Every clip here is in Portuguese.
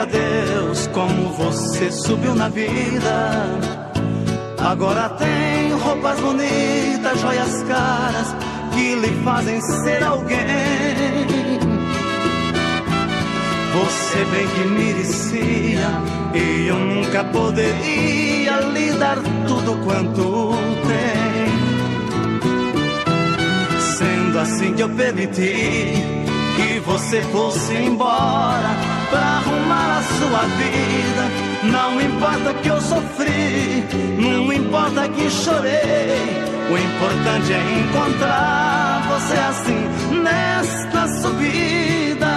Benza a Deus como você subiu na vida. Agora tem roupas bonitas, joias caras que lhe fazem ser alguém. Você bem que merecia e eu nunca poderia lhe dar tudo quanto tem. Sendo assim que eu permiti que você fosse embora pra arrumar a sua vida. Não importa que eu sofri, não importa que chorei, o importante é encontrar você assim nesta subida.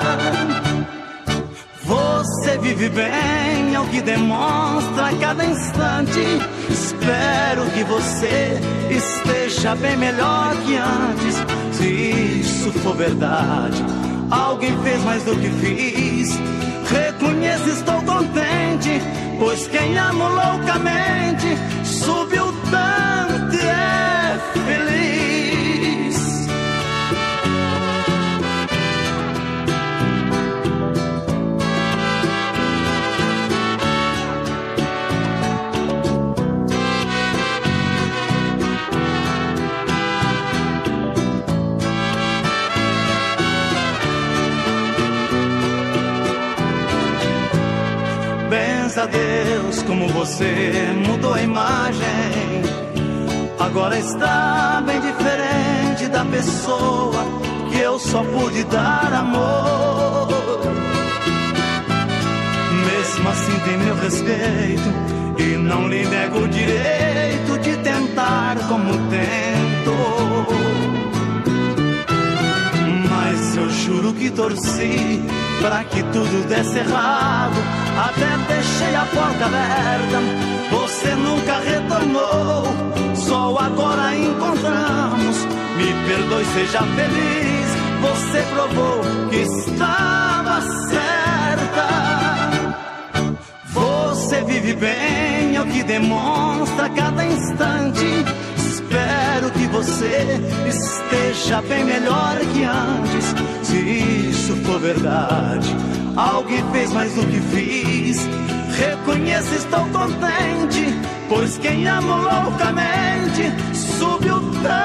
Você vive bem, é o que demonstra a cada instante. Espero que você esteja bem melhor que antes. Se isso for verdade, alguém fez mais do que fiz. Reconheço, estou contente, pois quem ama loucamente subiu tanto e é feliz. Benza a Deus como você mudou a imagem. Agora está bem diferente da pessoa que eu só pude dar amor. Mesmo assim tem meu respeito e não lhe nego o direito de tentar como tento. Mas eu juro que torci pra que tudo desse errado. Até deixei a porta aberta, você nunca retornou. Só agora encontramos, me perdoe, seja feliz. Você provou que estava certa. Você vive bem, é o que demonstra a cada instante. Espero que você esteja bem melhor que antes. Se isso for verdade, alguém fez mais do que fiz. Reconheço, estou contente, pois quem ama loucamente subiu tanto.